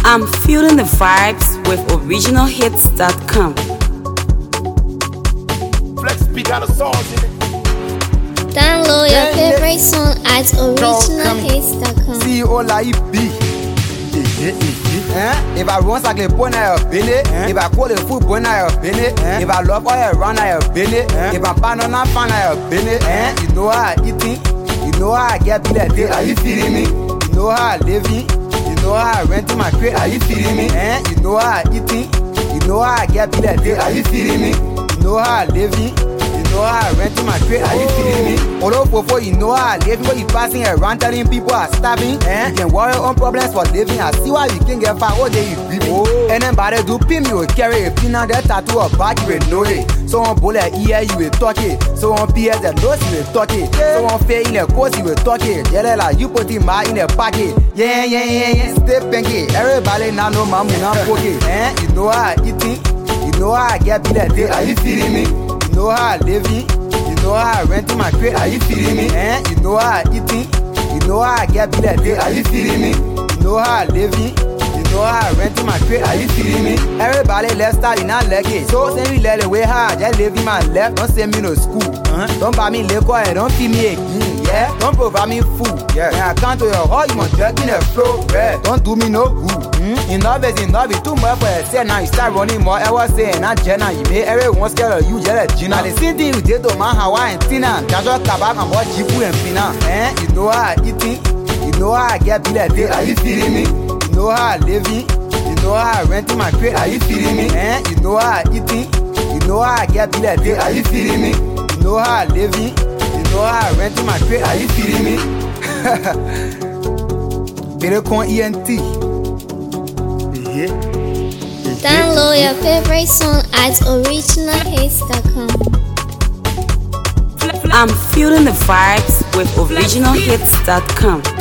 I'm feeling the vibes with originalhits.com. Flex beat got a song in it. Download your favorite song at originalhits.com. See all like be. If I run like a boy, I have been it. If I call a football, I have been it. If I love oil run, I have been it. If I'm banana fan, I have been it. You know how I eating. You know how I get be like this. Are you feeling me? You know how I living. You know how I renting my crate. Are you feeling me? You know how I eating. You know how I get be like this. Are you feeling me? You know how I living. You know how I renting my crate. Are you feeling me? Although before you know how I live, when you passing around telling people are starving, you can worry on problems for living. I see why you can get far all day you breathe. And then by the do pin you will carry a pin on that tattoo or back you will know it. So on bullet ear you will talk it. So on PS the nose you will talk it. So on fair in the course you will talk it. Yeah, like you put him in the pocket. Yeah. Stay pinky. Everybody now know my moon and pocket. You know how I eating. You know how I get be like this. Are you feeling me? You know how I living. You know how I renting my crate. Are you feeling me? You know how I eating. You know how I get be like this. Are you feeling me? You know how I living. You know how I renting my crate. Are you feeling me? Everybody left start in our leg it. So send me let away hard. Just leave my left. Don't send me no school. Don't buy me liquor and don't feed me again. Yeah. Don't provide me food. Yeah. When I come to your hall, you must jerk in the flow. Yeah. Don't do me no good. Enough is enough. It's too much for a say. Now you start running more. I was saying, not Jenna. You made everyone scared of you. Just a Gina. The same thing you did to my Hawaii and Tina. Casual kabak and what Jibu and Pina. You know how I eating. You know how I get be like this. Are you feeling me? You know how I living. You know how I renting my crate. Are you feeling me? You know how I eating. You know how I get be like this. Are you feeling me? You know how I living. You know how I renting my crate. Are you feeling me? Better con ENT. Download your favorite song at originalhits.com. I'm feeling the vibes with originalhits.com.